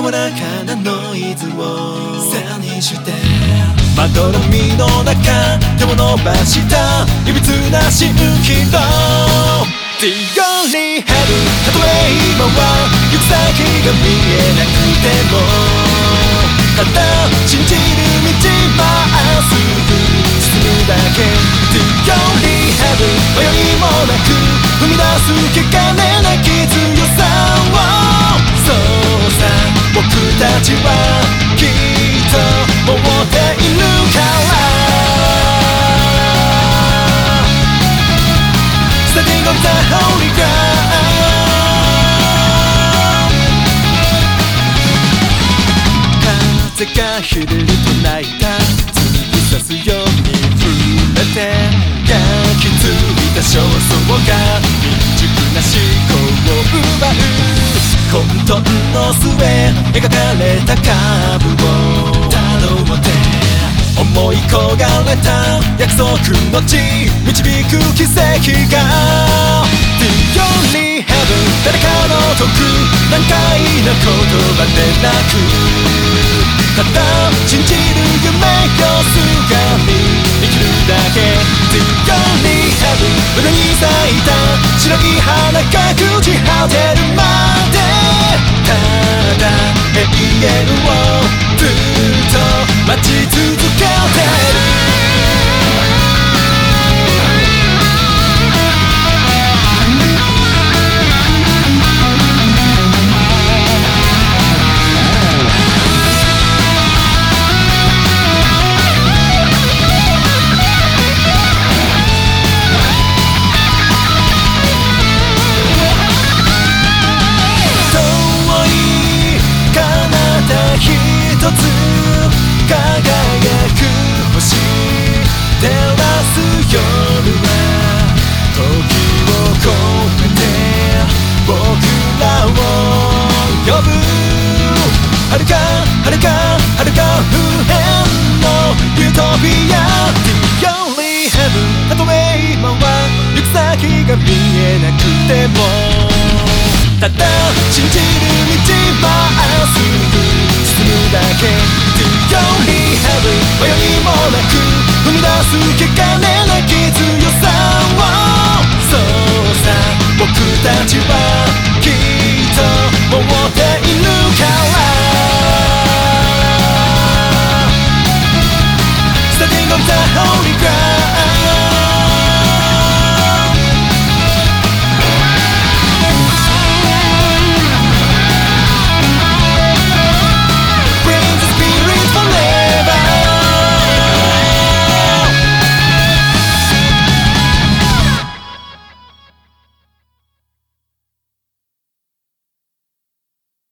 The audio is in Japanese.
柔らかなノイズを背にしてまどろみの中手を伸ばしたいびつな蜃気楼 The only heaven たとえ今は行く先が見えなくてもただ信じる道まっすぐ進むだけ The only heaven 迷いもなく踏み出す汚れなき強さをそうさ僕たちはきっと持っているからStanding on the holy ground 風がひるりと泣いた突き刺すように触れて焼き付いた焦燥が未熟な思考を奪う混沌の末描かれたカーブをたどって思い焦がれた約束の地導く奇跡が The only heaven 誰かの説く難解な言葉でなくただ信じる夢よすがに生きるだけ The only heaven 胸に咲いた白い花が朽ち果てるまでただ永遠をずっと待ち続けてる輝く星照らす夜は時を超えて僕らを呼ぶ遥か遥か遥か不変のユートピア The only heaven たとえ今は行く先が見えなくてもただ信じる道まっすぐ進むだけ The only heaven 迷いもなく踏み出す汚れなき強さをそうさ僕たちは